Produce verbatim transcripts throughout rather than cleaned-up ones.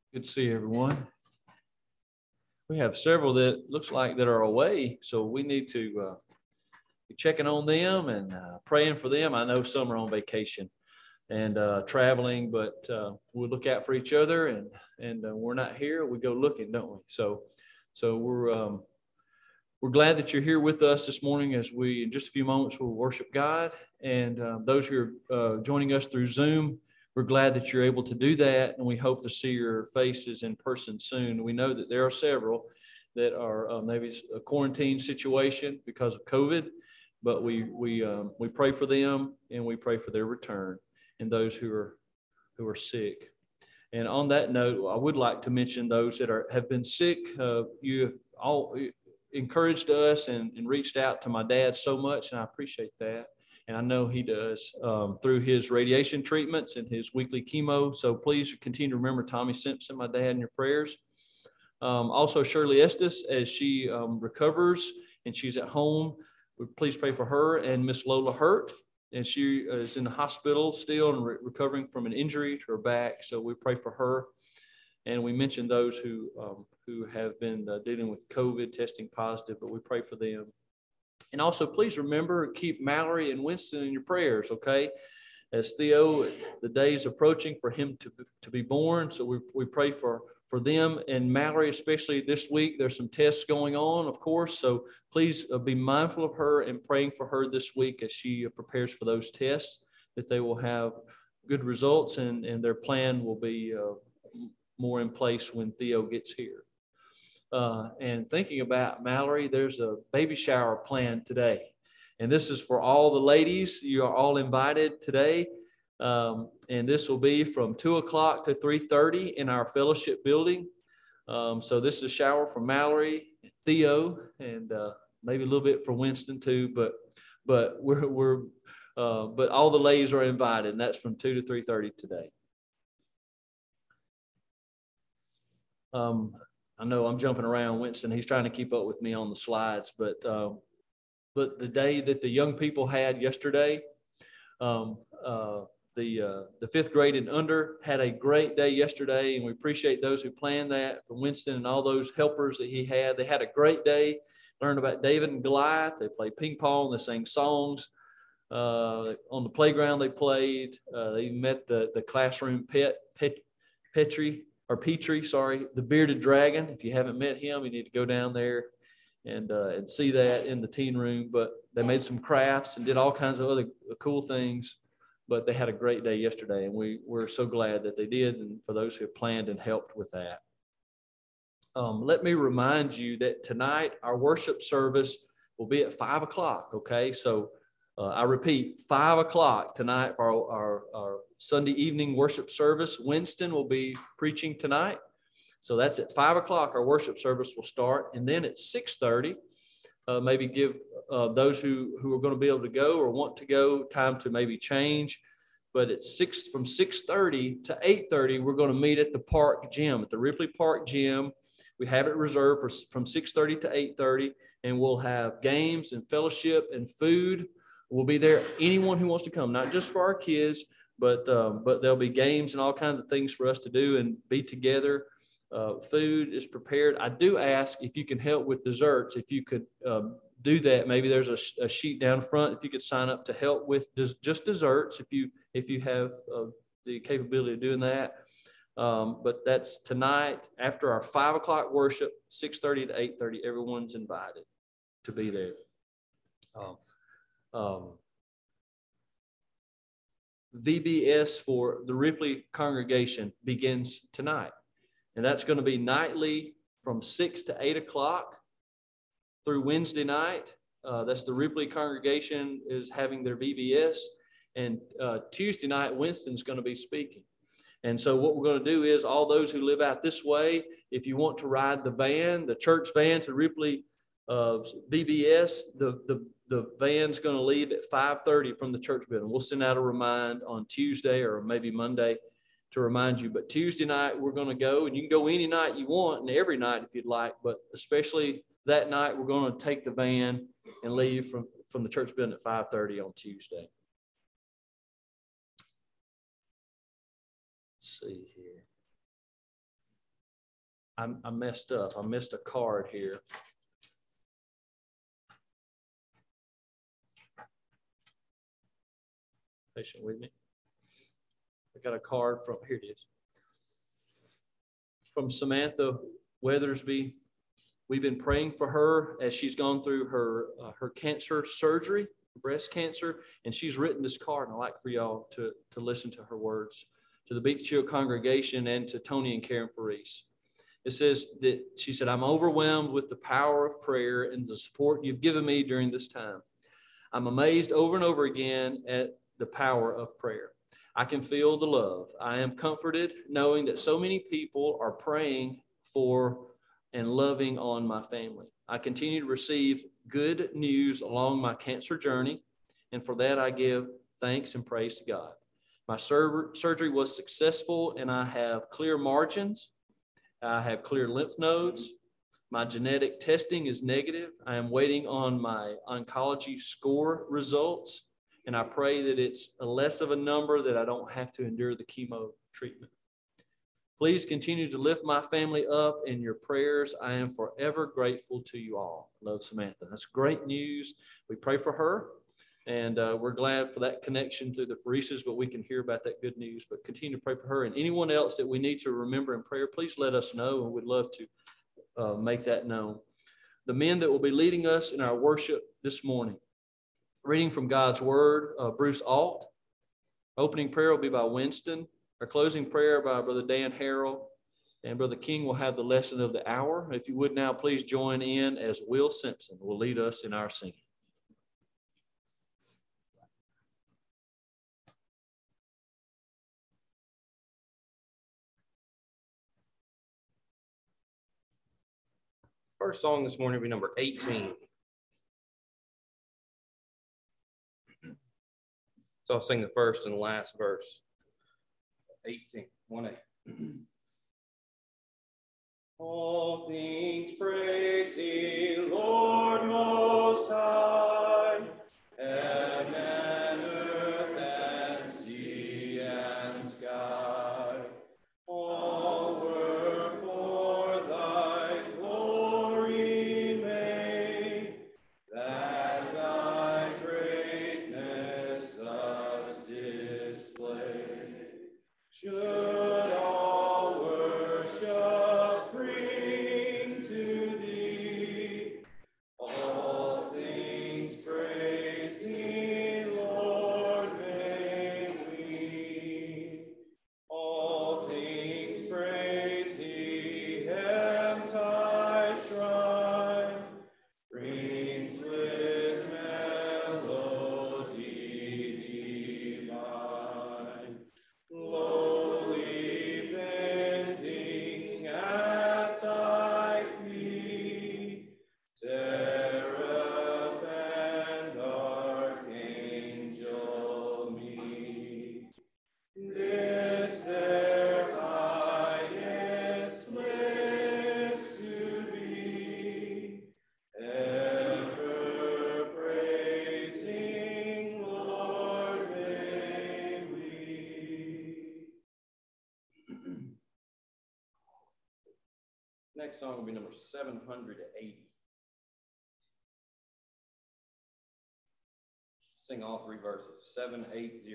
Good to see everyone. We have several that looks like that are away, so we need to uh, be checking on them and uh, praying for them. I know some are on vacation and uh, traveling, but uh, we look out for each other, and and uh, we're not here. We go looking, don't we? So, so we're um, we're glad that you're here with us this morning. As we in just a few moments will worship God, and uh, those who are uh, joining us through Zoom. We're glad that you're able to do that, and we hope to see your faces in person soon. We know that there are several that are uh, maybe a quarantine situation because of COVID, but we we um, we pray for them, and we pray for their return, and those who are who are sick. And on that note, I would like to mention those that are have been sick. Uh, you have all encouraged us and, and reached out to my dad so much, and I appreciate that. And I know he does um, through his radiation treatments and his weekly chemo. So please continue to remember Tommy Simpson, my dad, in your prayers. Um, also, Shirley Estes, as she um, recovers and she's at home, please pray for her. And Miss Lola Hurt, and she is in the hospital still and re- recovering from an injury to her back. So we pray for her. And we mentioned those who um, who have been uh, dealing with COVID, testing positive, but we pray for them. And also, please remember, keep Mallory and Winston in your prayers, okay? As Theo, the day is approaching for him to, to be born, so we, we pray for, for them. And Mallory, especially this week, there's some tests going on, of course, so please uh, be mindful of her and praying for her this week as she uh, prepares for those tests, that they will have good results, and, and their plan will be uh, more in place when Theo gets here. Uh, and thinking about Mallory, there's a baby shower planned today. And this is for all the ladies. You are all invited today. Um, and this will be from two o'clock to three thirty in our fellowship building. Um, so this is a shower for Mallory, Theo, and uh, maybe a little bit for Winston too. But but we're, we're uh, but all the ladies are invited, and that's from two to three thirty today. Um, I know I'm jumping around, Winston. He's trying to keep up with me on the slides, but uh, but the day that the young people had yesterday, um, uh, the uh, the fifth grade and under had a great day yesterday, and we appreciate those who planned that, for Winston and all those helpers that he had. They had a great day, learned about David and Goliath. They played ping pong, they sang songs. Uh, on the playground they played. Uh, they met the, the classroom pet, pet, Petrie, or Petrie, sorry, the bearded dragon. If you haven't met him, you need to go down there and uh, and see that in the teen room. But they made some crafts and did all kinds of other cool things. But they had a great day yesterday, and we we're so glad that they did, and for those who have planned and helped with that. Um, let me remind you that tonight our worship service will be at five o'clock, okay? So uh, I repeat, five o'clock tonight for our, our, our Sunday evening worship service. Winston will be preaching tonight. So that's at five o'clock. Our worship service will start. And then at six thirty, uh, maybe give uh, those who, who are going to be able to go or want to go time to maybe change. But at six, from six thirty to eight thirty, we're going to meet at the park gym, at the Ripley Park Gym. We have it reserved for from six thirty to eight thirty, and we'll have games and fellowship and food. We'll be there. Anyone who wants to come, not just for our kids, but um, but there'll be games and all kinds of things for us to do and be together. Uh, food is prepared. I do ask if you can help with desserts. If you could um, do that, maybe there's a, a sheet down front. If you could sign up to help with des- just desserts, if you if you have uh, the capability of doing that. Um, but that's tonight after our five o'clock worship, six thirty to eight thirty. Everyone's invited to be there. Um, um, V B S for the Ripley congregation begins tonight. And that's going to be nightly from six to eight o'clock through Wednesday night. Uh, that's the Ripley congregation is having their V B S. And uh, Tuesday night, Winston's going to be speaking. And so what we're going to do is all those who live out this way, if you want to ride the van, the church van to Ripley uh, V B S, the, the, the van's going to leave at five thirty from the church building. We'll send out a remind on Tuesday or maybe Monday to remind you. But Tuesday night, we're going to go, and you can go any night you want and every night if you'd like, but especially that night, we're going to take the van and leave from, from the church building at five thirty on Tuesday. Let's see here. I, I messed up. I missed a card here. Patient with me. I got a card from, here it is. From Samantha Weathersby. We've been praying for her as she's gone through her, uh, her cancer surgery, breast cancer, and she's written this card, and I'd like for y'all to, to listen to her words. To the Beaconsfield congregation and to Tony and Karen Faris. It says that she said, I'm overwhelmed with the power of prayer and the support you've given me during this time. I'm amazed over and over again at the power of prayer. I can feel the love. I am comforted knowing that so many people are praying for and loving on my family. I continue to receive good news along my cancer journey, and for that I give thanks and praise to God. My sur- surgery was successful, and I have clear margins. I have clear lymph nodes. My genetic testing is negative. I am waiting on my oncology score results, and I pray that it's a less of a number that I don't have to endure the chemo treatment. Please continue to lift my family up in your prayers. I am forever grateful to you all. Love, Samantha. That's great news. We pray for her. And uh, we're glad for that connection through the Farises, but we can hear about that good news. But continue to pray for her. And anyone else that we need to remember in prayer, please let us know, and we'd love to uh, make that known. The men that will be leading us in our worship this morning, reading from God's Word, uh, Bruce Alt. Opening prayer will be by Winston. Our closing prayer by Brother Dan Harrell. And Brother King will have the lesson of the hour. If you would now, please join in as Will Simpson will lead us in our singing. First song this morning will be number eighteen. So I'll sing the first and last verse. eighteen, one eight. All things praise thee, Lord Most High, heaven and earth and sea and sky. All were for thy glory made, that thy greatness thus displayed. Should all worship bring to thee, all things praise thee, Lord, may we. All things praise thee, heaven's high shrine, rings with melody divine. Lowly bending at thy feet, seraph and archangel meet. This their highest bliss to be, ever praising, Lord, may we. Next song will be number seven hundred eighty. Sing all three verses, seven eighty.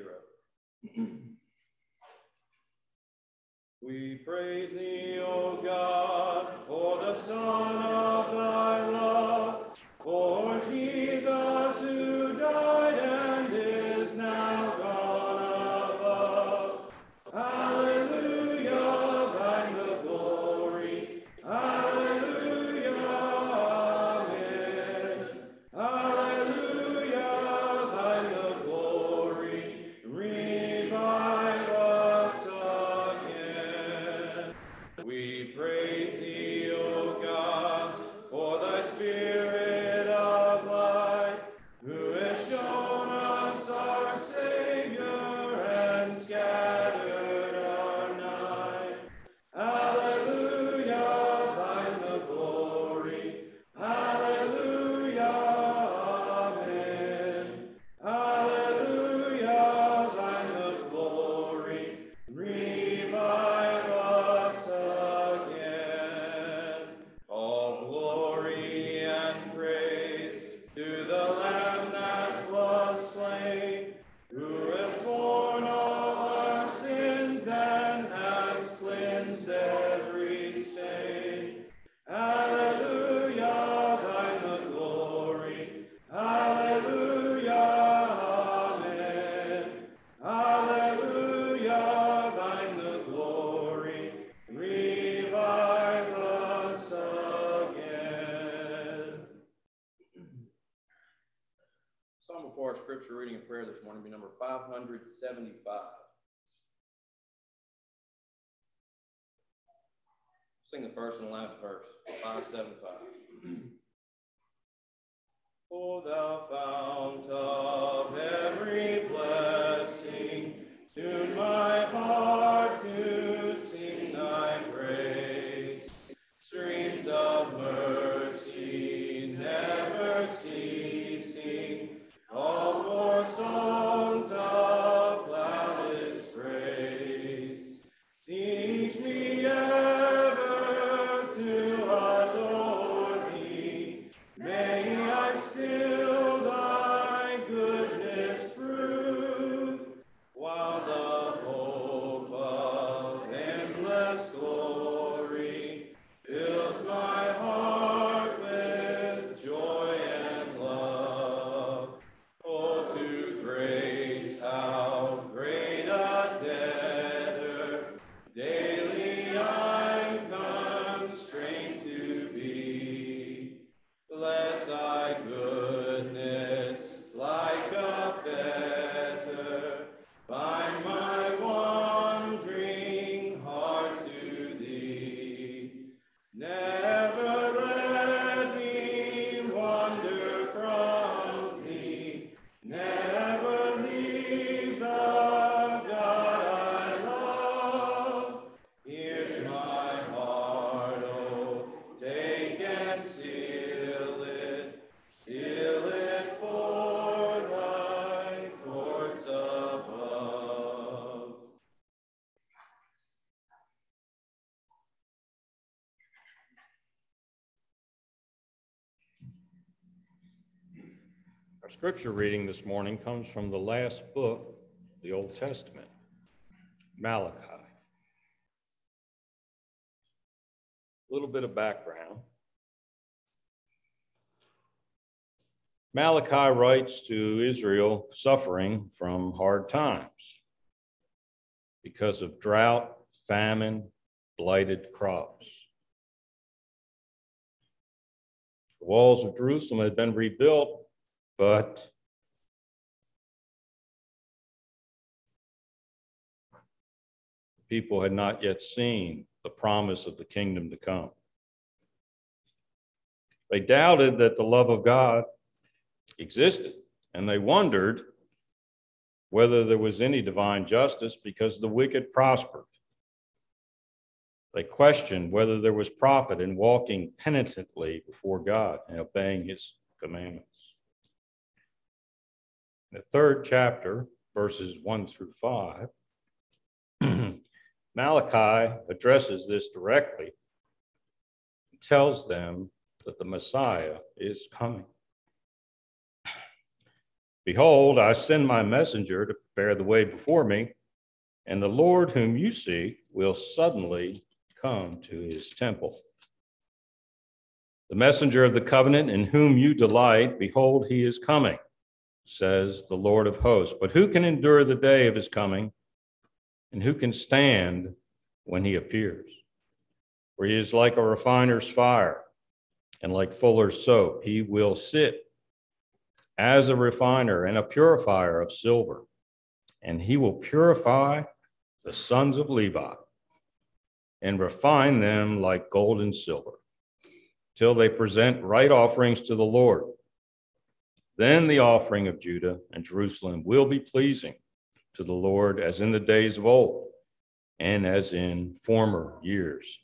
We praise thee, O God, for the Son of thy love, for Jesus who died and is now gone above. Hallelujah, thine the glory. Hallelujah, amen. Hallelujah, thine the glory. Revive us again. We praise thee, O God, for thy Spirit of light, who has shown scripture reading and prayer this morning will be number five hundred seventy-five. Sing the first and last verse, five seventy-five. O thou fount of every blessing, tune my heart to sing thy praise. Streams of mercy never ceasing, all for songs of loudest praise. Teach me ever to adore thee. May I still thy goodness prove, while the hope of endless glory fills my heart with joy and love. Oh, to grace, how great a debtor daily I'm constrained to be. Let thy goodness, like a fetter, bind my wandering heart to thee. Never let me wander from thee. Never leave the God I love. Here's my heart, oh, take and seal it, seal it for thy courts above. Our scripture reading this morning comes from the last book of the Old Testament, Malachi. A little bit of background. Malachi writes to Israel suffering from hard times because of drought, famine, blighted crops. The walls of Jerusalem had been rebuilt, but people had not yet seen the promise of the kingdom to come. They doubted that the love of God existed, and they wondered whether there was any divine justice because the wicked prospered. They questioned whether there was profit in walking penitently before God and obeying his commandments. In the third chapter, verses one through five, Malachi addresses this directly and tells them that the Messiah is coming. Behold, I send my messenger to prepare the way before me, and the Lord whom you seek will suddenly come to his temple. The messenger of the covenant in whom you delight, behold, he is coming, says the Lord of hosts. But who can endure the day of his coming? And who can stand when he appears? For he is like a refiner's fire and like fuller's soap. He will sit as a refiner and a purifier of silver, and he will purify the sons of Levi and refine them like gold and silver, till they present right offerings to the Lord. Then the offering of Judah and Jerusalem will be pleasing to the Lord as in the days of old and as in former years.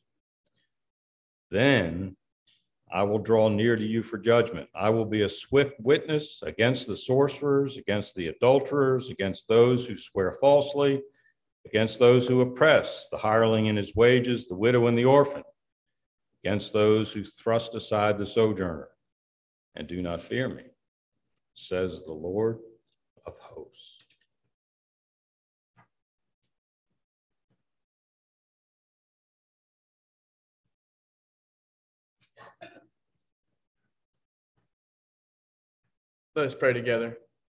Then I will draw near to you for judgment. I will be a swift witness against the sorcerers, against the adulterers, against those who swear falsely, against those who oppress the hireling in his wages, the widow and the orphan, against those who thrust aside the sojourner and do not fear me, says the Lord of hosts. Let us pray together.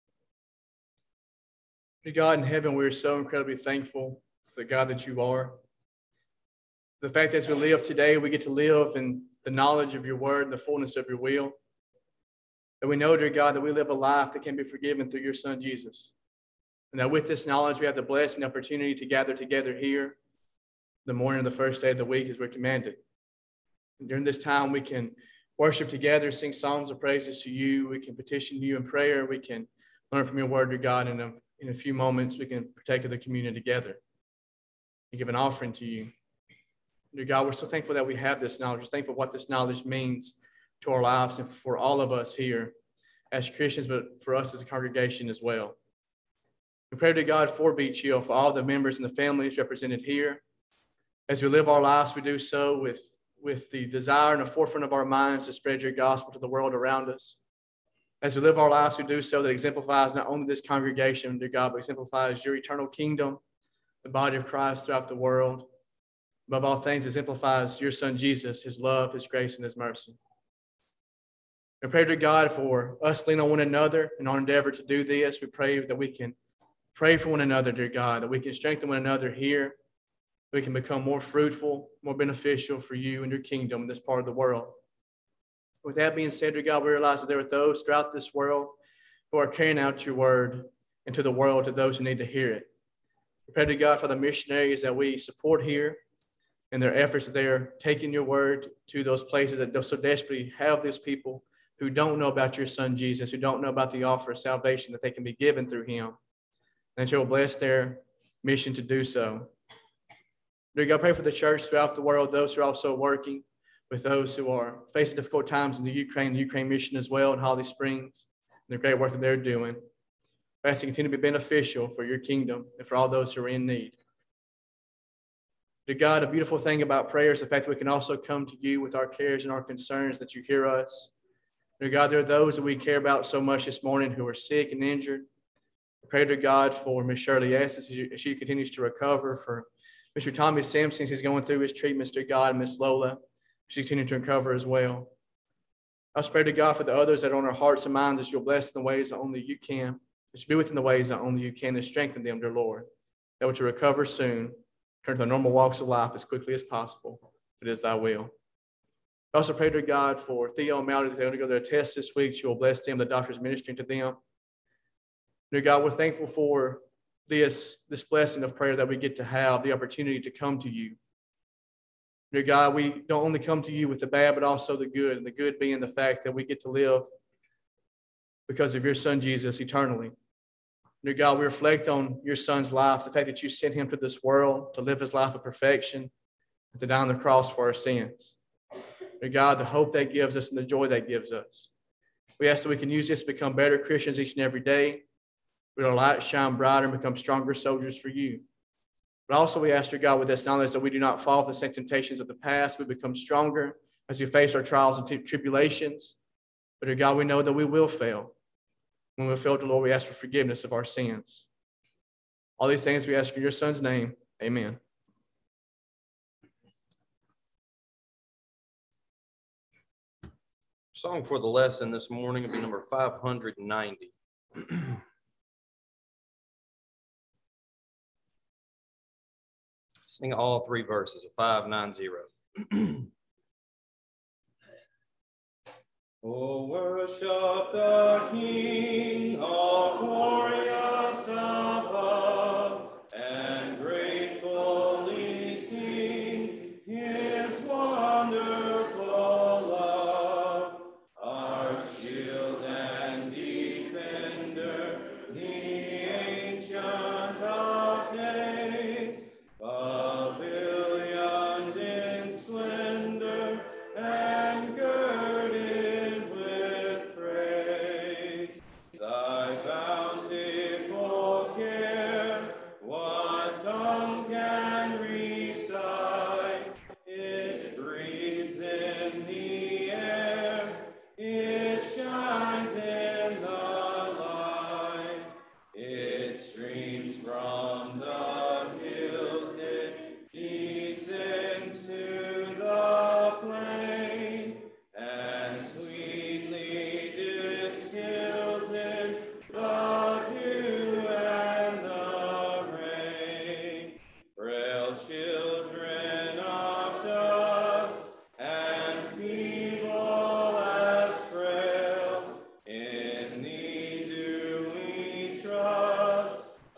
Dear God in heaven, we are so incredibly thankful for the God that you are. The fact that as we live today, we get to live in the knowledge of your word, the fullness of your will. That we know, dear God, that we live a life that can be forgiven through your Son, Jesus. And that with this knowledge, we have the blessing opportunity to gather together here the morning of the first day of the week as we're commanded. And during this time, we can worship together, sing songs of praises to you. We can petition you in prayer. We can learn from your word, dear God. And in a, in a few moments, we can partake of the communion together and give an offering to you. Dear God, we're so thankful that we have this knowledge. We're thankful for what this knowledge means to our lives and for all of us here as Christians, but for us as a congregation as well. We pray to God for Beach Hill, for all the members and the families represented here. As we live our lives, we do so with, with the desire in the forefront of our minds to spread your gospel to the world around us. As we live our lives, we do so that exemplifies not only this congregation, dear God, but exemplifies your eternal kingdom, the body of Christ throughout the world. Above all things, exemplifies your Son, Jesus, his love, his grace, and his mercy. We pray to God for us lean on one another in our endeavor to do this. We pray that we can pray for one another, dear God, that we can strengthen one another here. We can become more fruitful, more beneficial for you and your kingdom in this part of the world. With that being said, dear God, we realize that there are those throughout this world who are carrying out your word into the world to those who need to hear it. We pray to God for the missionaries that we support here and their efforts that they are taking your word to those places that so desperately have these people who don't know about your Son, Jesus, who don't know about the offer of salvation that they can be given through him. And you will bless their mission to do so. Dear God, pray for the church throughout the world, those who are also working with those who are facing difficult times in the Ukraine, the Ukraine mission as well in Holly Springs, and the great work that they're doing. I ask you to continue to be beneficial for your kingdom and for all those who are in need. Dear God, a beautiful thing about prayer is the fact that we can also come to you with our cares and our concerns, that you hear us. Dear God, there are those that we care about so much this morning who are sick and injured. I pray to God for Miss Shirley Estes as she continues to recover, for Mister Tommy Simpson as he's going through his treatments, dear God, and Miss Lola, she continues to recover as well. I also pray to God for the others that are on our hearts and minds, that you'll bless in the ways that only you can, that you be within the ways that only you can, and strengthen them, dear Lord, that we to recover soon, turn to the normal walks of life as quickly as possible, if it is thy will. I also pray to God for Theo and Mallory, that they're going to go to their test this week. You will bless them, the doctors ministering to them. Dear God, we're thankful for this, this blessing of prayer that we get to have, the opportunity to come to you. Dear God, we don't only come to you with the bad, but also the good, and the good being the fact that we get to live because of your Son, Jesus, eternally. Dear God, we reflect on your Son's life, the fact that you sent him to this world to live his life of perfection and to die on the cross for our sins. Dear God, the hope that gives us and the joy that gives us. We ask that we can use this to become better Christians each and every day. Let our light shine brighter and become stronger soldiers for you. But also we ask, dear God, with this knowledge that we do not fall to the same temptations of the past. We become stronger as we face our trials and t- tribulations. But dear God, we know that we will fail. When we fail, to Lord, we ask for forgiveness of our sins. All these things we ask in your Son's name. Amen. Song for the lesson this morning will be number five hundred ninety. Sing all three verses of five ninety. Oh, worship the King, all glorious above, and gratefully sing his wonderful love. Our shield and defender, the ancient of days, pavilioned in splendor and girded with praise. Thy bounty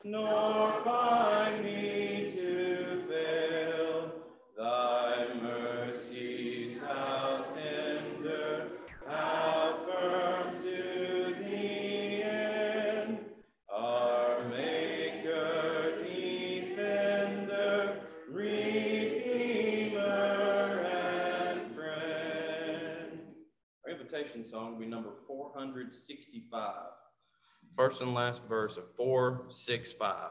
nor find me to fail. Thy mercies, how tender, how firm to the end. Our Maker, Defender, Redeemer, and Friend. Our invitation song will be number four hundred sixty-five. First and last verse of four sixty-five.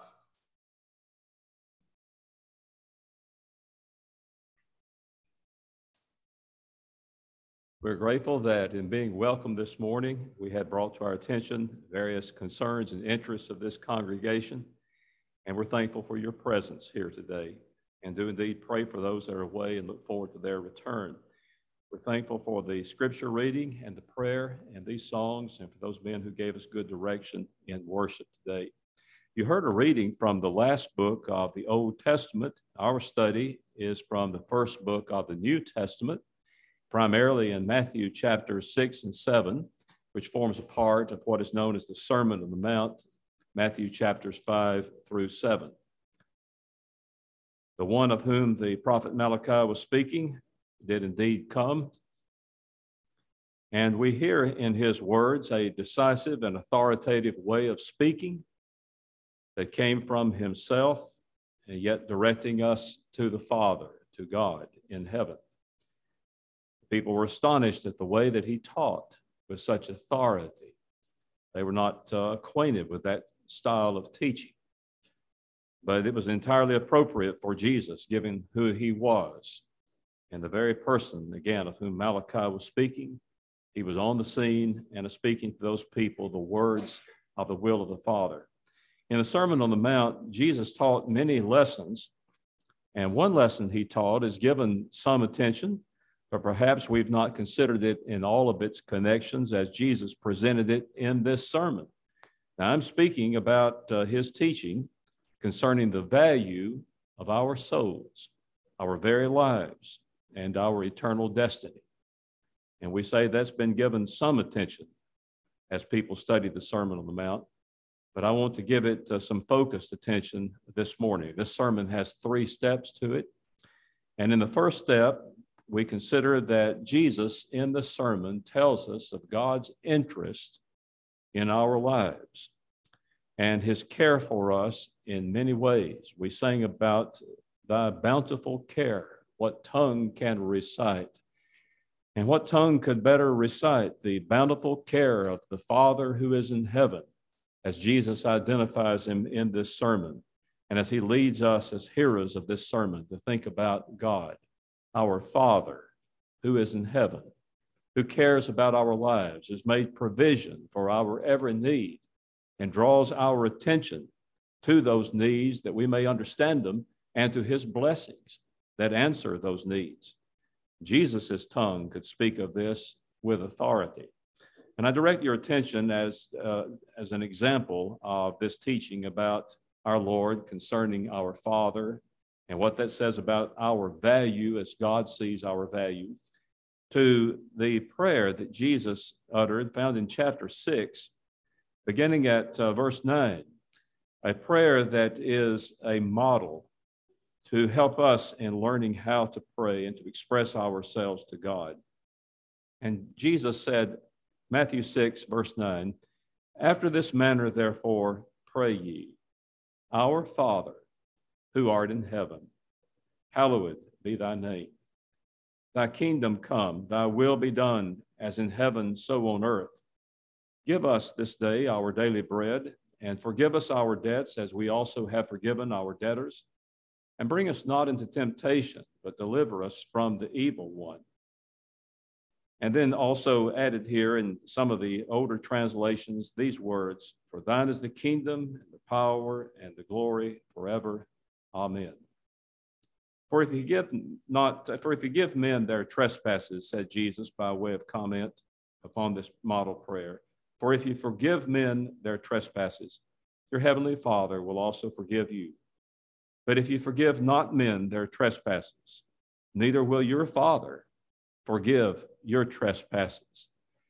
We're grateful that in being welcomed this morning, we had brought to our attention various concerns and interests of this congregation, and we're thankful for your presence here today, and do indeed pray for those that are away and look forward to their return. We're thankful for the scripture reading and the prayer and these songs, and for those men who gave us good direction in worship today. You heard a reading from the last book of the Old Testament. Our study is from the first book of the New Testament, primarily in Matthew chapters six and seven, which forms a part of what is known as the Sermon on the Mount, Matthew chapters five through seven. The one of whom the prophet Malachi was speaking did indeed come, and we hear in his words a decisive and authoritative way of speaking that came from himself, and yet directing us to the Father, to God in heaven. People were astonished at the way that he taught with such authority. They were not uh, acquainted with that style of teaching, but it was entirely appropriate for Jesus, given who he was and the very person, again, of whom Malachi was speaking. He was on the scene and speaking to those people the words of the will of the Father. In the Sermon on the Mount, Jesus taught many lessons, and one lesson he taught is given some attention, but perhaps we've not considered it in all of its connections as Jesus presented it in this sermon. Now, I'm speaking about uh, his teaching concerning the value of our souls, our very lives, and our eternal destiny. And we say that's been given some attention as people study the Sermon on the Mount, but I want to give it uh, some focused attention this morning. This sermon has three steps to it. And in the first step, we consider that Jesus in the sermon tells us of God's interest in our lives and his care for us in many ways. We sang about thy bountiful care, what tongue can recite? And what tongue could better recite the bountiful care of the Father who is in heaven, as Jesus identifies him in this sermon, and as he leads us as hearers of this sermon to think about God, our Father who is in heaven, who cares about our lives, has made provision for our every need, and draws our attention to those needs that we may understand them, and to his blessings that answer those needs. Jesus' tongue could speak of this with authority. And I direct your attention as, uh, as an example of this teaching about our Lord concerning our Father and what that says about our value as God sees our value, to the prayer that Jesus uttered, found in chapter six, beginning at uh, verse nine, a prayer that is a model to help us in learning how to pray and to express ourselves to God. And Jesus said, Matthew six, verse nine, after this manner, therefore, pray ye, our Father, who art in heaven, hallowed be thy name. Thy kingdom come, thy will be done, as in heaven, so on earth. Give us this day our daily bread, and forgive us our debts, as we also have forgiven our debtors. And bring us not into temptation, but deliver us from the evil one. And then also added here in some of the older translations, these words, for thine is the kingdom, and the power, and the glory forever. Amen. For if you give not, for if you give men their trespasses, said Jesus by way of comment upon this model prayer, for if you forgive men their trespasses, your heavenly Father will also forgive you. But if you forgive not men their trespasses, neither will your Father forgive your trespasses.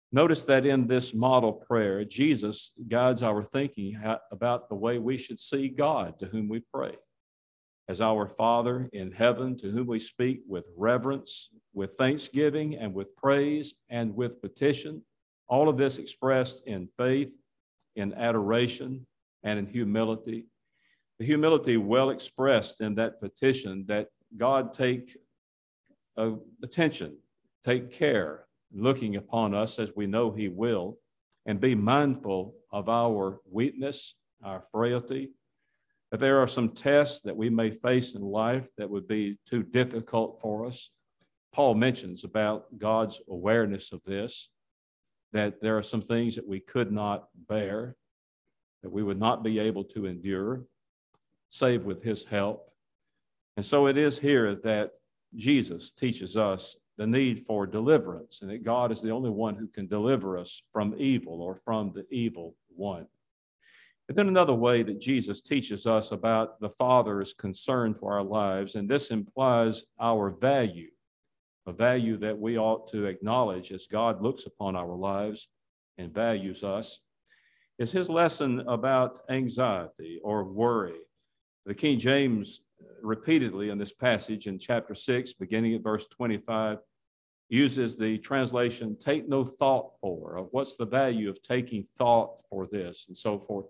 Notice that in this model prayer, Jesus guides our thinking about the way we should see God to whom we pray. As our Father in heaven, to whom we speak with reverence, with thanksgiving, and with praise, and with petition, all of this expressed in faith, in adoration, and in humility. The humility well expressed in that petition that God take uh, attention, take care, looking upon us as we know he will, and be mindful of our weakness, our frailty. If there are some tests that we may face in life that would be too difficult for us, Paul mentions about God's awareness of this, that there are some things that we could not bear, that we would not be able to endure, save with his help. And so it is here that Jesus teaches us the need for deliverance, and that God is the only one who can deliver us from evil or from the evil one. And then another way that Jesus teaches us about the Father's concern for our lives, and this implies our value, a value that we ought to acknowledge as God looks upon our lives and values us, is his lesson about anxiety or worry. The King James repeatedly in this passage in chapter six, beginning at verse twenty-five, uses the translation, take no thought for, or what's the value of taking thought for this, and so forth.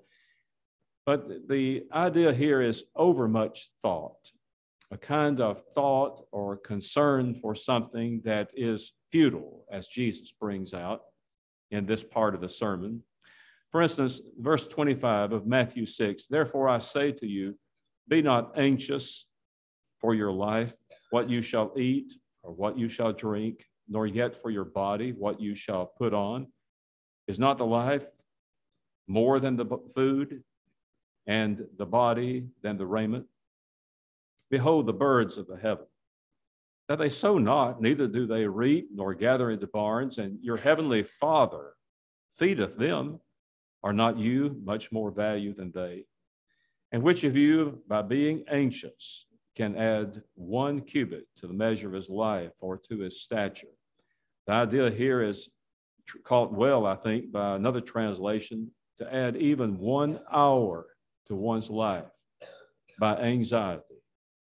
But the idea here is overmuch thought, a kind of thought or concern for something that is futile, as Jesus brings out in this part of the sermon. For instance, verse twenty-five of Matthew six, therefore I say to you, be not anxious for your life, what you shall eat or what you shall drink, nor yet for your body, what you shall put on. Is not the life more than the food, and the body than the raiment? Behold the birds of the heaven, that they sow not, neither do they reap, nor gather into barns, and your heavenly Father feedeth them. Are not you much more value than they? And which of you, by being anxious, can add one cubit to the measure of his life or to his stature? The idea here is caught well, I think, by another translation, to add even one hour to one's life by anxiety.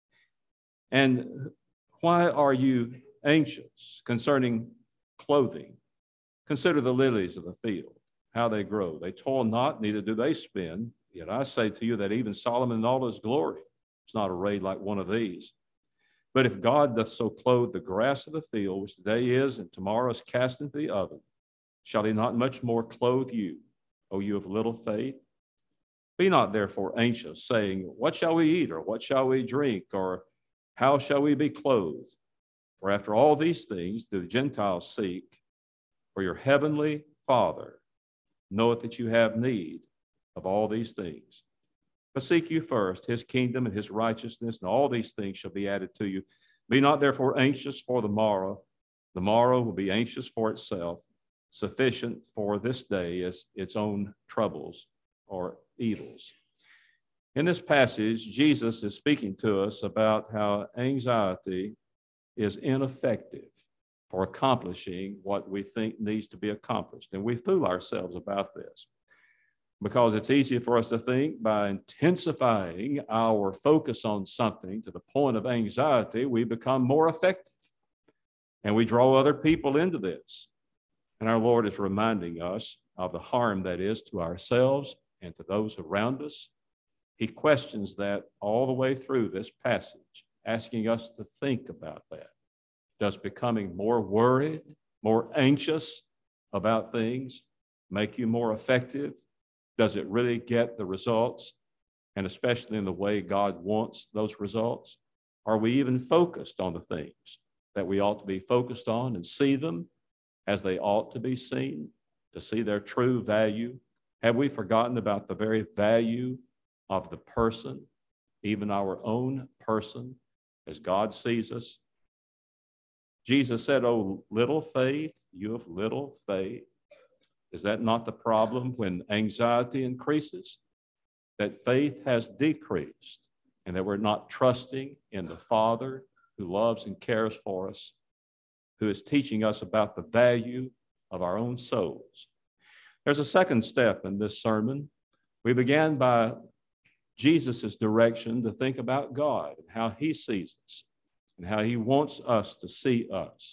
And why are you anxious concerning clothing? Consider the lilies of the field, how they grow. They toil not, neither do they spin. Yet I say to you that even Solomon in all his glory is not arrayed like one of these. But if God doth so clothe the grass of the field, which today is and tomorrow is cast into the oven, shall he not much more clothe you, O you of little faith? Be not therefore anxious, saying, what shall we eat, or what shall we drink, or how shall we be clothed? For after all these things do the Gentiles seek, for your heavenly Father knoweth that you have need of all these things. But seek you first his kingdom and his righteousness, and all these things shall be added to you. Be not therefore anxious for the morrow. The morrow will be anxious for itself. Sufficient for this day is its own troubles or evils. In this passage, Jesus is speaking to us about how anxiety is ineffective for accomplishing what we think needs to be accomplished. And we fool ourselves about this, because it's easy for us to think by intensifying our focus on something to the point of anxiety, we become more effective. And we draw other people into this. And our Lord is reminding us of the harm that is to ourselves and to those around us. He questions that all the way through this passage, asking us to think about that. Does becoming more worried, more anxious about things make you more effective? Does it really get the results, and especially in the way God wants those results? Are we even focused on the things that we ought to be focused on and see them as they ought to be seen, to see their true value? Have we forgotten about the very value of the person, even our own person, as God sees us? Jesus said, oh, little faith, you have little faith. Is that not the problem when anxiety increases? That faith has decreased, and that we're not trusting in the Father who loves and cares for us, who is teaching us about the value of our own souls. There's a second step in this sermon. We began by Jesus' direction to think about God and how he sees us and how he wants us to see us,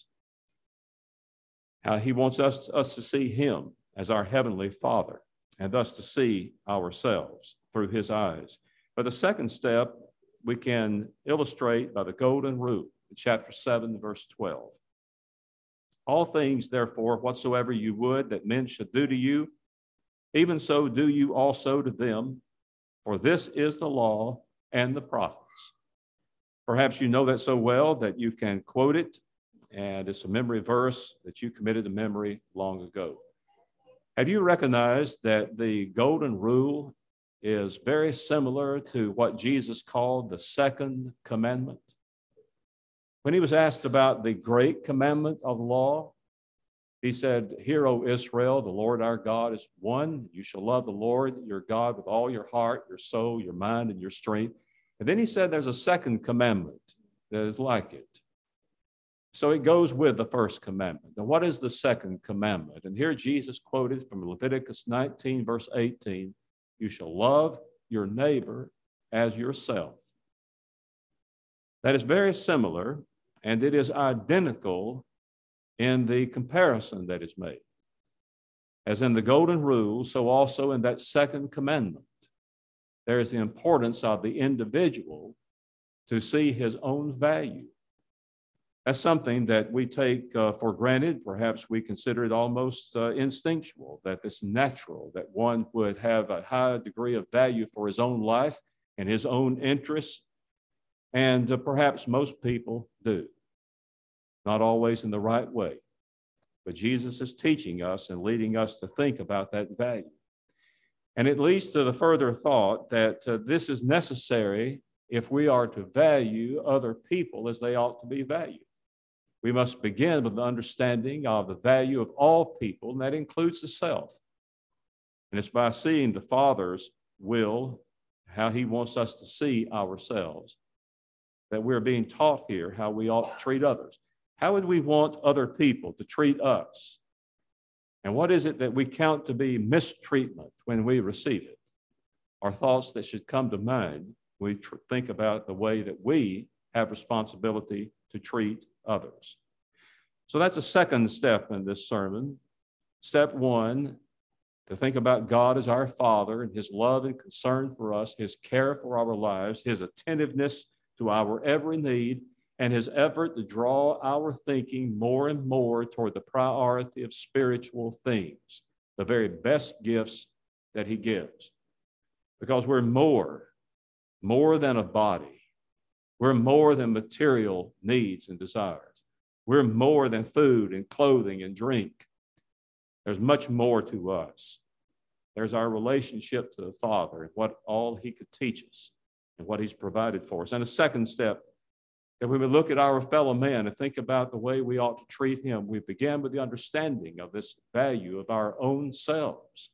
how he wants us, us to see him as our heavenly Father and thus to see ourselves through his eyes. But the second step we can illustrate by the golden rule in chapter seven, verse twelve. All things, therefore, whatsoever you would that men should do to you, even so do you also to them, for this is the law and the prophets. Perhaps you know that so well that you can quote it, and it's a memory verse that you committed to memory long ago. Have you recognized that the golden rule is very similar to what Jesus called the second commandment? When he was asked about the great commandment of law, he said, "Hear, O Israel, the Lord our God is one. You shall love the Lord your God with all your heart, your soul, your mind, and your strength." And then he said there's a second commandment that is like it. So it goes with the first commandment. Now, what is the second commandment? And here Jesus quoted from Leviticus nineteen, verse eighteen, "You shall love your neighbor as yourself." That is very similar, and it is identical in the comparison that is made. As in the golden rule, so also in that second commandment, there is the importance of the individual to see his own value. That's something that we take uh, for granted. Perhaps we consider it almost uh, instinctual, that it's natural that one would have a high degree of value for his own life and his own interests. And uh, perhaps most people do. Not always in the right way. But Jesus is teaching us and leading us to think about that value. And it leads to the further thought that uh, this is necessary if we are to value other people as they ought to be valued. We must begin with the understanding of the value of all people, and that includes the self. And it's by seeing the Father's will, how he wants us to see ourselves, that we're being taught here how we ought to treat others. How would we want other people to treat us? And what is it that we count to be mistreatment when we receive it? Are thoughts that should come to mind when we tr- think about the way that we have responsibility to treat others. So that's a second step in this sermon. Step one, to think about God as our Father and his love and concern for us, his care for our lives, his attentiveness to our every need, and his effort to draw our thinking more and more toward the priority of spiritual things, the very best gifts that he gives. Because we're more, more than a body. We're more than material needs and desires. We're more than food and clothing and drink. There's much more to us. There's our relationship to the Father and what all he could teach us and what he's provided for us. And a second step, that we would look at our fellow man and think about the way we ought to treat him. We began with the understanding of this value of our own selves.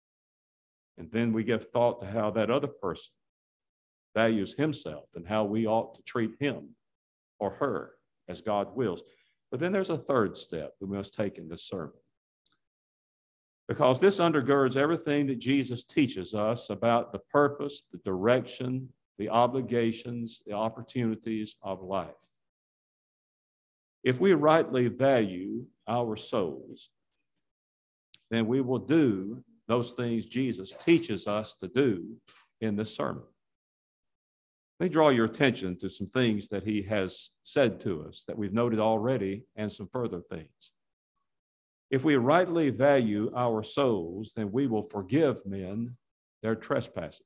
And then we give thought to how that other person values himself and how we ought to treat him or her as God wills. But then there's a third step we must take in this sermon. Because this undergirds everything that Jesus teaches us about the purpose, the direction, the obligations, the opportunities of life. If we rightly value our souls, then we will do those things Jesus teaches us to do in this sermon. Let me draw your attention to some things that he has said to us that we've noted already and some further things. If we rightly value our souls, then we will forgive men their trespasses.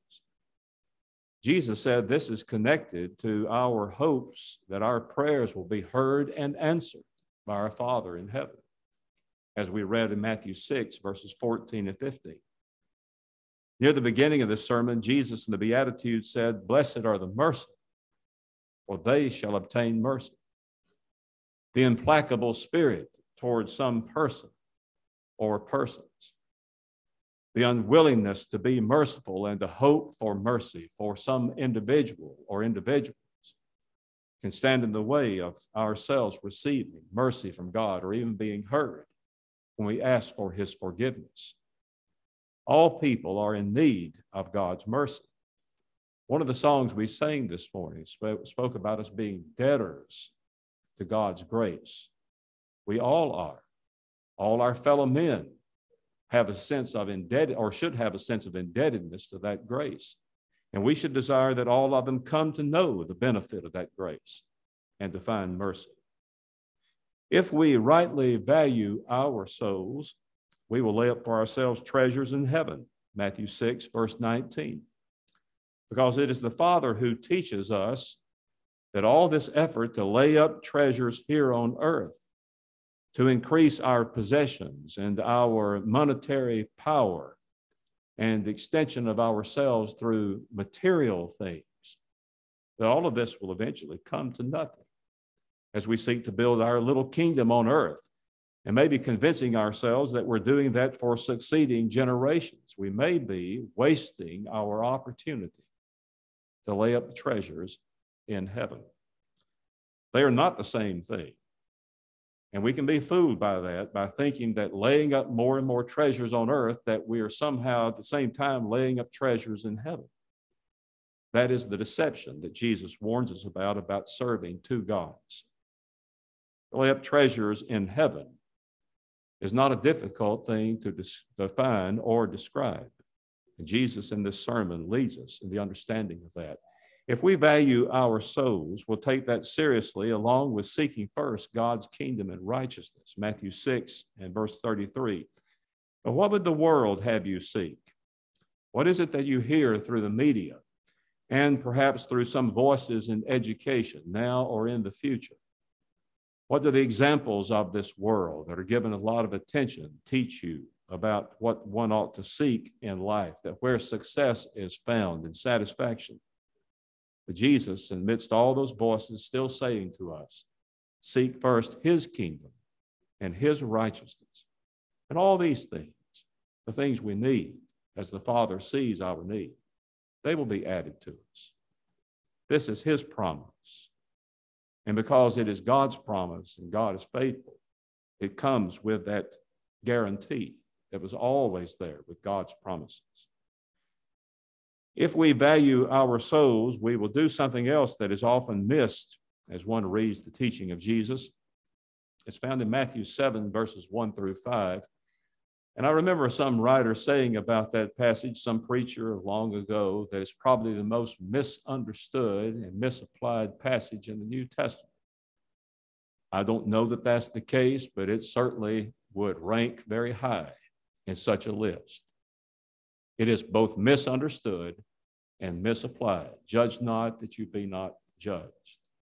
Jesus said this is connected to our hopes that our prayers will be heard and answered by our Father in heaven, as we read in Matthew six, verses fourteen and fifteen. Near the beginning of this sermon, Jesus in the Beatitudes said, "Blessed are the merciful, for they shall obtain mercy." The implacable spirit towards some person or persons. The unwillingness to be merciful and to hope for mercy for some individual or individuals can stand in the way of ourselves receiving mercy from God or even being heard when we ask for his forgiveness. All people are in need of God's mercy. One of the songs we sang this morning spoke, spoke about us being debtors to God's grace. We all are. All our fellow men have a sense of indebted, or should have a sense of indebtedness to that grace. And we should desire that all of them come to know the benefit of that grace and to find mercy. If we rightly value our souls, we will lay up for ourselves treasures in heaven, Matthew six, verse nineteen. Because it is the Father who teaches us that all this effort to lay up treasures here on earth, to increase our possessions and our monetary power and the extension of ourselves through material things, that all of this will eventually come to nothing as we seek to build our little kingdom on earth, and maybe convincing ourselves that we're doing that for succeeding generations. We may be wasting our opportunity to lay up the treasures in heaven. They are not the same thing. And we can be fooled by that, by thinking that laying up more and more treasures on earth, that we are somehow at the same time laying up treasures in heaven. That is the deception that Jesus warns us about, about serving two gods. To lay up treasures in heaven is not a difficult thing to define or describe. And Jesus in this sermon leads us in the understanding of that. If we value our souls, we'll take that seriously, along with seeking first God's kingdom and righteousness. Matthew six and verse thirty-three. But what would the world have you seek? What is it that you hear through the media and perhaps through some voices in education now or in the future? What do the examples of this world that are given a lot of attention teach you about what one ought to seek in life, that where success is found and satisfaction? But Jesus, amidst all those voices, still saying to us, seek first his kingdom and his righteousness. And all these things, the things we need as the Father sees our need, they will be added to us. This is his promise. And because it is God's promise and God is faithful, it comes with that guarantee that was always there with God's promises. If we value our souls, we will do something else that is often missed as one reads the teaching of Jesus. It's found in Matthew seven, verses one through five. And I remember some writer saying about that passage, some preacher of long ago, that it's probably the most misunderstood and misapplied passage in the New Testament. I don't know that that's the case, but it certainly would rank very high in such a list. It is both misunderstood and misapplied. Judge not that you be not judged.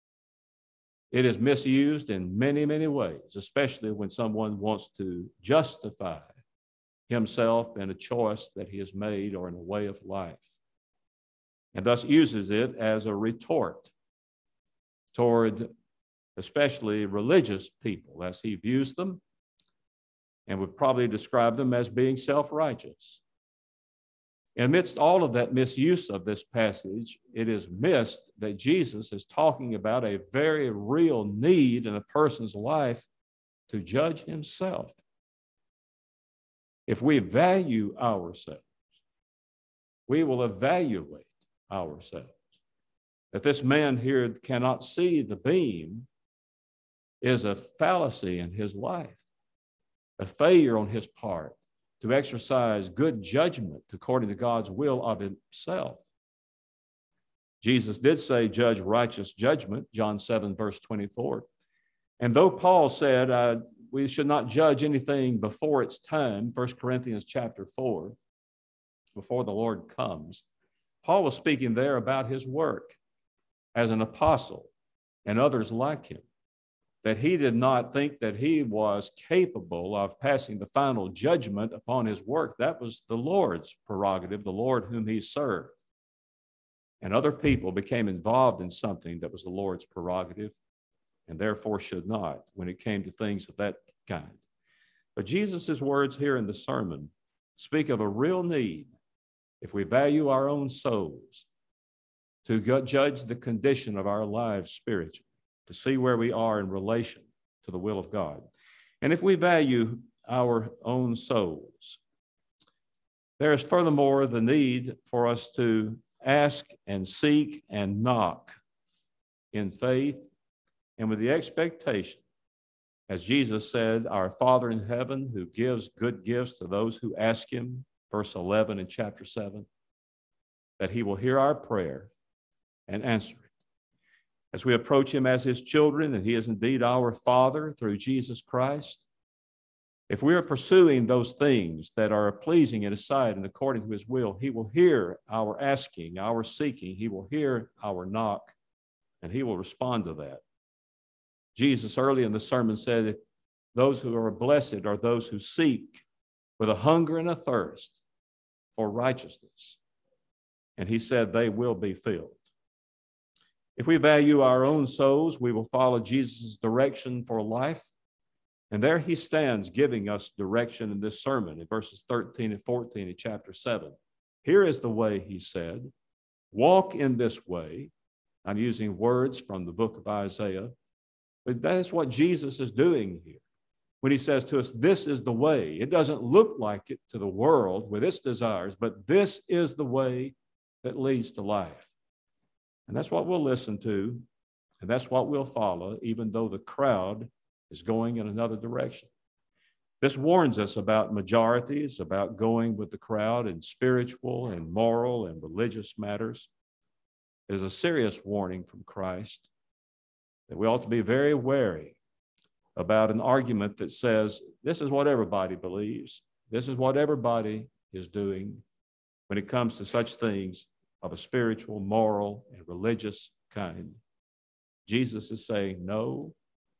It is misused in many, many ways, especially when someone wants to justify himself in a choice that he has made or in a way of life, and thus uses it as a retort toward especially religious people as he views them, and would probably describe them as being self-righteous. Amidst all of that misuse of this passage, it is missed that Jesus is talking about a very real need in a person's life to judge himself. If we value ourselves, we will evaluate ourselves. That this man here cannot see the beam is a fallacy in his life, a failure on his part to exercise good judgment according to God's will of himself. Jesus did say, judge righteous judgment, John seven, verse twenty-four. And though Paul said uh, we should not judge anything before its time, First Corinthians chapter four, before the Lord comes, Paul was speaking there about his work as an apostle and others like him, that he did not think that he was capable of passing the final judgment upon his work. That was the Lord's prerogative, the Lord whom he served. And other people became involved in something that was the Lord's prerogative and therefore should not when it came to things of that kind. But Jesus' words here in the sermon speak of a real need, if we value our own souls, to judge the condition of our lives spiritually, to see where we are in relation to the will of God. And if we value our own souls. There is furthermore the need for us to ask and seek and knock in faith and with the expectation, as Jesus said, our Father in heaven who gives good gifts to those who ask him, verse eleven in chapter seven, that he will hear our prayer and answer it. As we approach him as his children, and he is indeed our Father through Jesus Christ, if we are pursuing those things that are pleasing in his sight and according to his will, he will hear our asking, our seeking. He will hear our knock, and he will respond to that. Jesus early in the sermon said, those who are blessed are those who seek with a hunger and a thirst for righteousness. And he said they will be filled. If we value our own souls, we will follow Jesus' direction for life. And there he stands giving us direction in this sermon in verses thirteen and fourteen in chapter seven. Here is the way, he said. Walk in this way. I'm using words from the book of Isaiah. But that is what Jesus is doing here. When he says to us, this is the way. It doesn't look like it to the world with its desires, but this is the way that leads to life. And that's what we'll listen to, and that's what we'll follow, even though the crowd is going in another direction. This warns us about majorities, about going with the crowd in spiritual and moral and religious matters. It is a serious warning from Christ that we ought to be very wary about an argument that says, this is what everybody believes. This is what everybody is doing when it comes to such things of a spiritual, moral, and religious kind. Jesus is saying, no,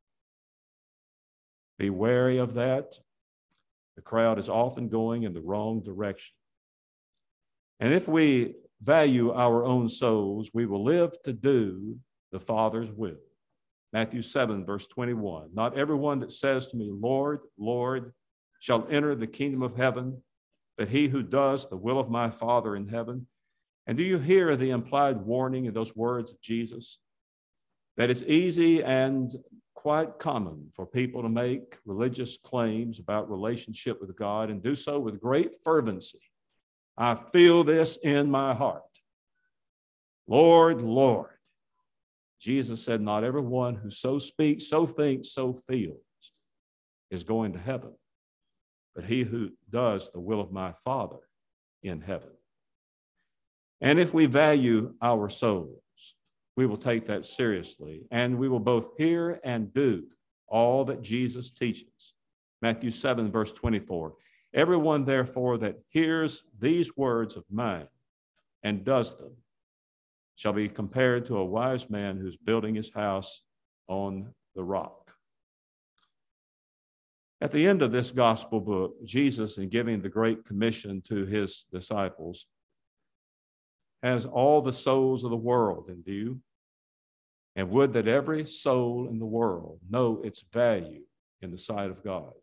be wary of that. The crowd is often going in the wrong direction. And if we value our own souls, we will live to do the Father's will. Matthew seven, verse twenty-one, not everyone that says to me, Lord, Lord, shall enter the kingdom of heaven, but he who does the will of my Father in heaven. And do you hear the implied warning in those words of Jesus? That it's easy and quite common for people to make religious claims about relationship with God and do so with great fervency. I feel this in my heart. Lord, Lord. Jesus said, not everyone who so speaks, so thinks, so feels is going to heaven, but he who does the will of my Father in heaven. And if we value our souls, we will take that seriously, and we will both hear and do all that Jesus teaches. Matthew seven, verse twenty-four, everyone therefore that hears these words of mine and does them shall be compared to a wise man who's building his house on the rock. At the end of this gospel book, Jesus, in giving the Great Commission to his disciples, has all the souls of the world in view, and would that every soul in the world know its value in the sight of God.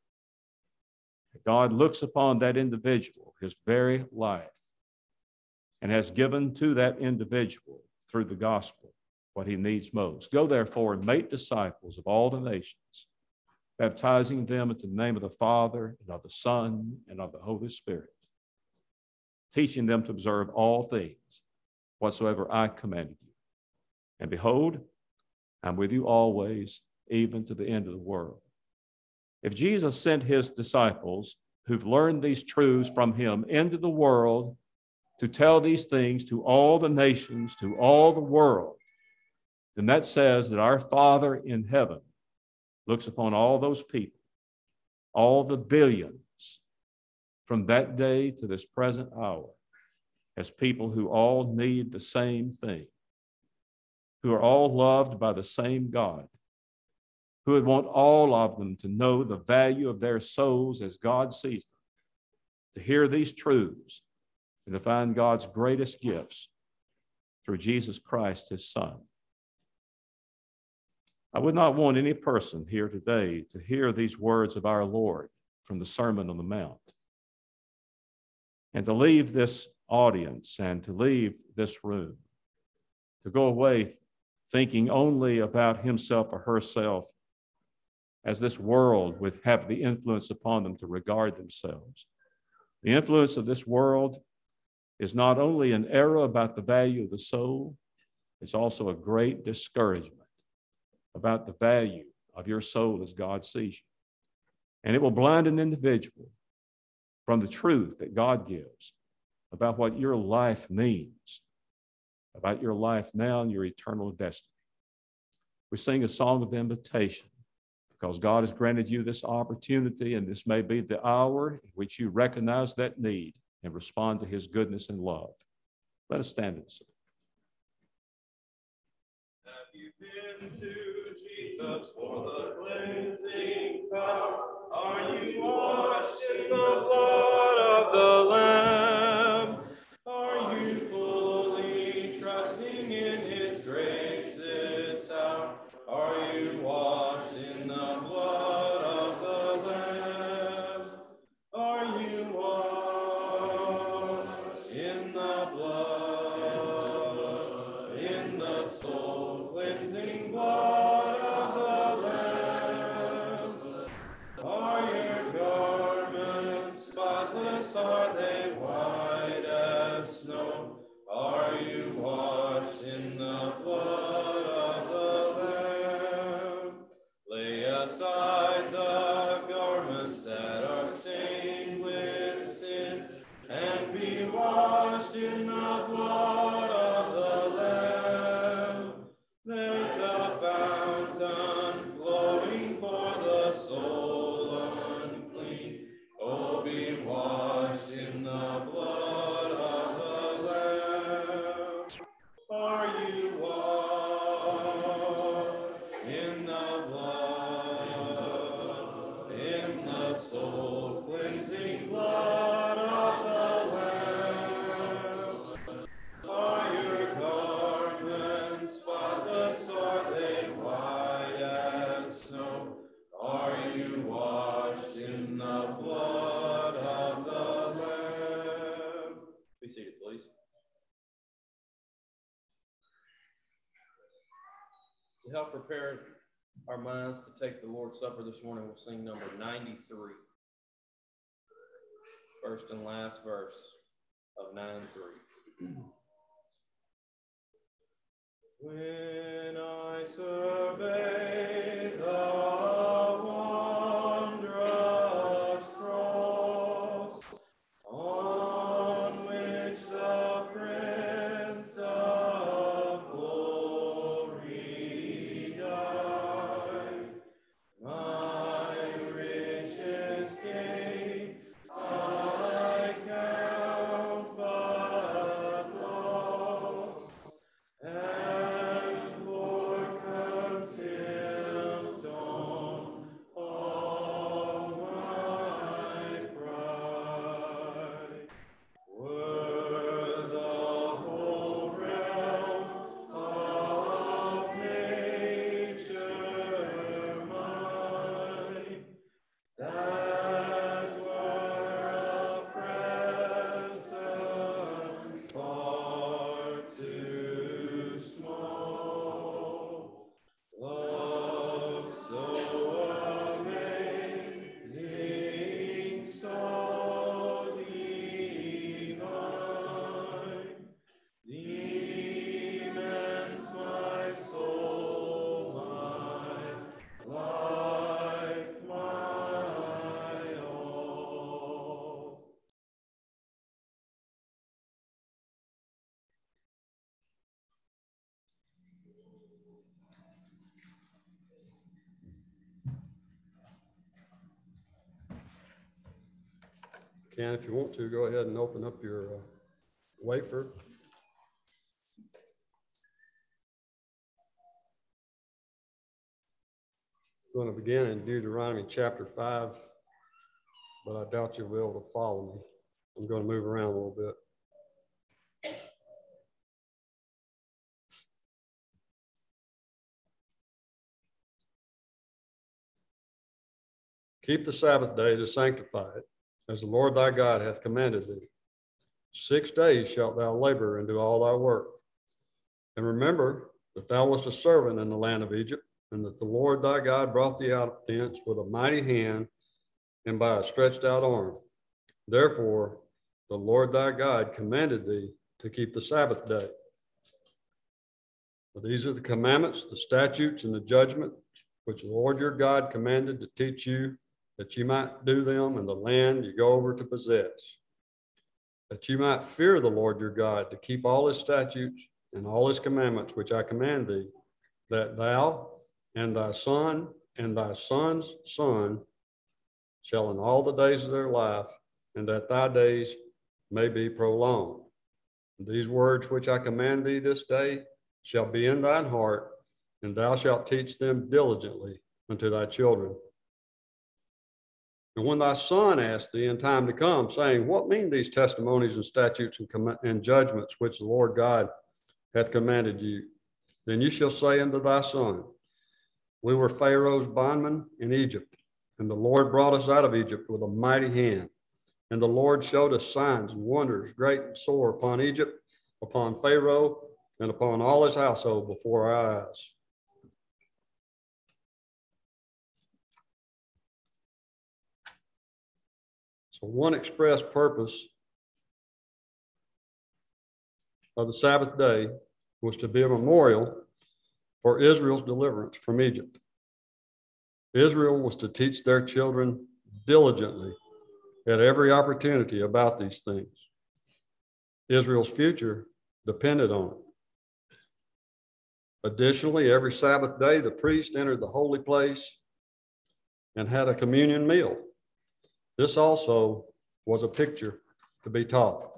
God looks upon that individual, his very life, and has given to that individual through the gospel what he needs most. Go therefore and make disciples of all the nations, baptizing them into the name of the Father and of the Son and of the Holy Spirit, teaching them to observe all things whatsoever I commanded you. And behold, I'm with you always, even to the end of the world. If Jesus sent his disciples who've learned these truths from him into the world to tell these things to all the nations, to all the world, then that says that our Father in heaven looks upon all those people, all the billions from that day to this present hour, as people who all need the same thing, who are all loved by the same God, who would want all of them to know the value of their souls as God sees them, to hear these truths, and to find God's greatest gifts through Jesus Christ, his Son. I would not want any person here today to hear these words of our Lord from the Sermon on the Mount and to leave this audience and to leave this room, to go away thinking only about himself or herself as this world would have the influence upon them to regard themselves. The influence of this world is not only an error about the value of the soul, it's also a great discouragement about the value of your soul as God sees you. And it will blind an individual from the truth that God gives about what your life means, about your life now and your eternal destiny. We sing a song of invitation because God has granted you this opportunity, and this may be the hour in which you recognize that need and respond to his goodness and love. Let us stand and sing. Have you been to Jesus for the cleansing power? Are you washed in the blood of the Lamb? Are you fully trusting in his grace this hour? Are you washed in the blood of the Lamb? Are you washed in the blood, in the soul cleansing blood of the Lamb? Are your garments spotless? Are they white as snow? Are you washed in the blood of the Lamb? Lay aside the garments that are stained with sin, and be washed in the blood of the Lamb. There's a fountain flowing for the soul unclean. Oh, be washed in the blood of the Lamb. Are you washed in the blood, in the soul cleansing blood of the Lamb? Are your garments spotless? Are they white as snow? Are you washed in the blood of the Lamb? Be seated, please. To help prepare our minds to take the Lord's Supper this morning, we'll sing number ninety-three. First and last verse of nine three. When I survey the wondrous cross on which the Prince of Glory died, my richest gain I count but loss, and for contempt on all my pride. Were the whole realm of nature mine, that were a present far too small. Love so amazing, so divine, demands my soul, my life, my all. Ken, if you want to, go ahead and open up your uh, wafer. I'm going to begin in Deuteronomy chapter five, but I doubt you'll be able to follow me. I'm going to move around a little bit. Keep the Sabbath day to sanctify it, as the Lord thy God hath commanded thee. Six days shalt thou labor and do all thy work. And remember that thou wast a servant in the land of Egypt, and that the Lord thy God brought thee out thence with a mighty hand and by a stretched out arm. Therefore, the Lord thy God commanded thee to keep the Sabbath day. For these are the commandments, the statutes, and the judgments which the Lord your God commanded to teach you, that you might do them in the land you go over to possess, that you might fear the Lord your God, to keep all his statutes and all his commandments which I command thee, that thou and thy son and thy son's son shall in all the days of their life, and that thy days may be prolonged. These words which I command thee this day shall be in thine heart, and thou shalt teach them diligently unto thy children. And when thy son ask thee in time to come, saying, what mean these testimonies and statutes and, com- and judgments which the Lord God hath commanded you? Then you shall say unto thy son, we were Pharaoh's bondmen in Egypt, and the Lord brought us out of Egypt with a mighty hand. And the Lord showed us signs and wonders, great and sore, upon Egypt, upon Pharaoh, and upon all his household before our eyes. So one express purpose of the Sabbath day was to be a memorial for Israel's deliverance from Egypt. Israel was to teach their children diligently at every opportunity about these things. Israel's future depended on it. Additionally, every Sabbath day, the priest entered the holy place and had a communion meal. This also was a picture to be taught.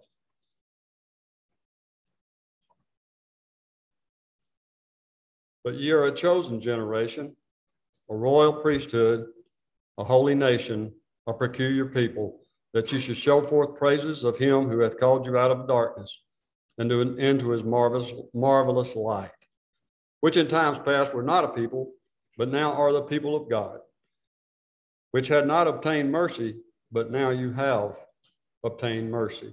But ye are a chosen generation, a royal priesthood, a holy nation, a peculiar people, that you should show forth praises of him who hath called you out of darkness and into his marvelous, marvelous light, which in times past were not a people, but now are the people of God, which had not obtained mercy, but now you have obtained mercy.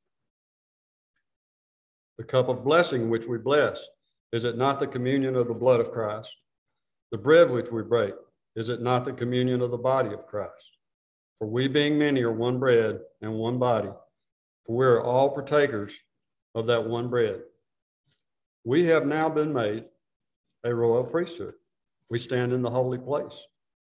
The cup of blessing which we bless, is it not the communion of the blood of Christ? The bread which we break, is it not the communion of the body of Christ? For we being many are one bread and one body, for we are all partakers of that one bread. We have now been made a royal priesthood. We stand in the holy place.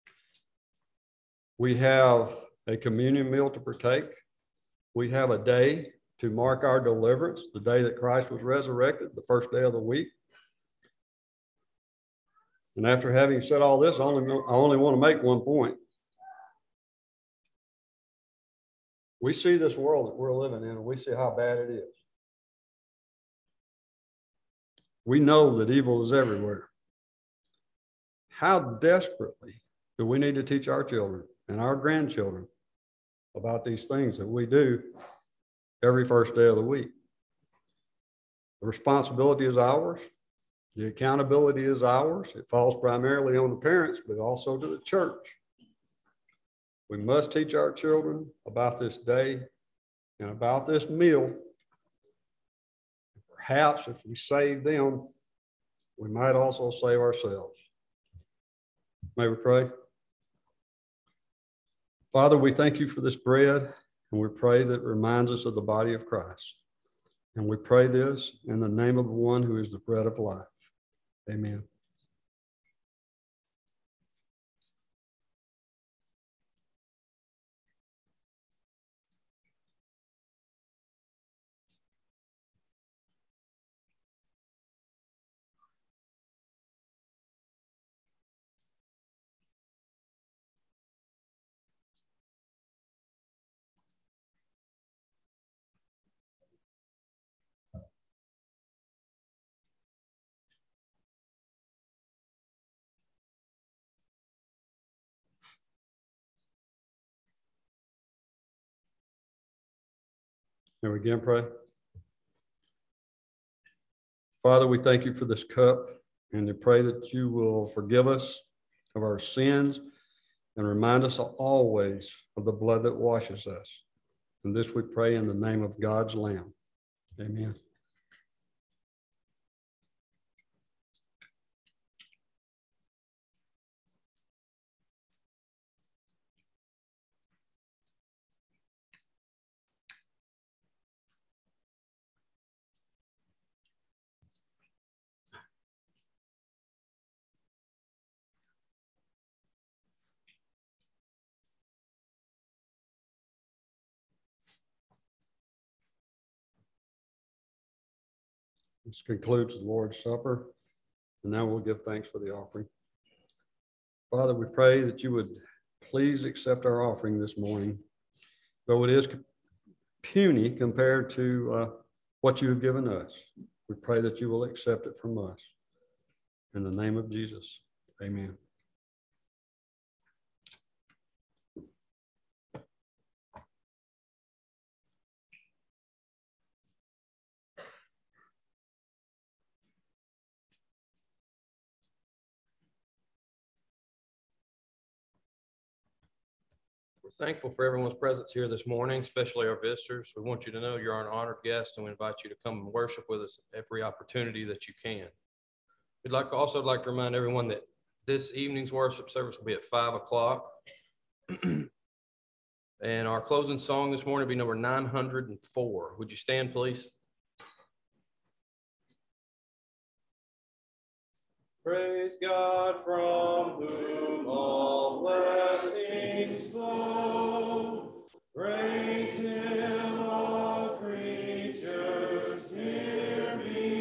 We have a communion meal to partake. We have a day to mark our deliverance, the day that Christ was resurrected, the first day of the week. And after having said all this, I only, I only want to make one point. We see this world that we're living in, and we see how bad it is. We know that evil is everywhere. How desperately do we need to teach our children and our grandchildren about these things that we do every first day of the week? The responsibility is ours. The accountability is ours. It falls primarily on the parents, but also to the church. We must teach our children about this day and about this meal. Perhaps if we save them, we might also save ourselves. May we pray? Father, we thank you for this bread, and we pray that it reminds us of the body of Christ. And we pray this in the name of the one who is the bread of life. Amen. May we again pray? Father, we thank you for this cup, and we pray that you will forgive us of our sins and remind us always of the blood that washes us. And this we pray in the name of God's Lamb. Amen. This concludes the Lord's Supper. And now we'll give thanks for the offering. Father, we pray that you would please accept our offering this morning, though it is puny compared to uh, what you have given us. We pray that you will accept it from us. In the name of Jesus, amen. We're thankful for everyone's presence here this morning, especially our visitors. We want you to know you're an honored guest, and we invite you to come and worship with us every opportunity that you can. We'd like also like to remind everyone that this evening's worship service will be at five o'clock. And our closing song this morning will be number nine hundred four. Would you stand, please? Praise God, from whom all blessings flow. Praise him, all creatures here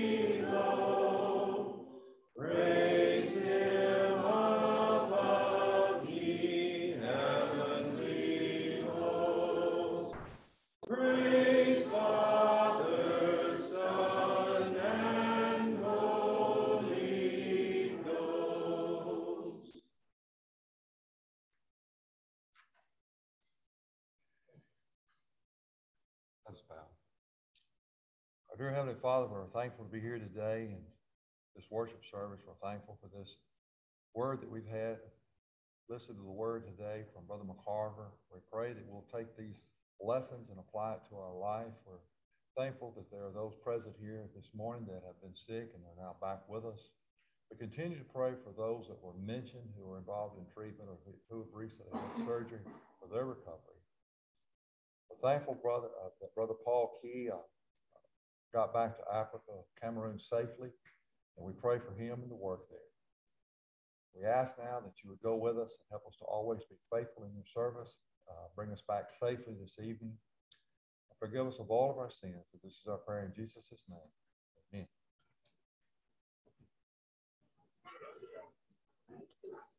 below. Praise him above, ye heavenly hosts. Praise Father, Son, and Holy Ghost. Let us bow. Our dear Heavenly Father, we're thankful to be here today in this worship service. We're thankful for this word that we've had. Listen to the word today from Brother McCarver. We pray that we'll take these lessons and apply it to our life. We're thankful that there are those present here this morning that have been sick and are now back with us. We continue to pray for those that were mentioned who are involved in treatment or who have recently had surgery for their recovery. We're thankful, brother, uh, that Brother Paul Key uh, got back to Africa, Cameroon safely, and we pray for him and the work there. We ask now that you would go with us and help us to always be faithful in your service. Uh, bring us back safely this evening. Forgive us of all of our sins. For this is our prayer in Jesus' name. Amen.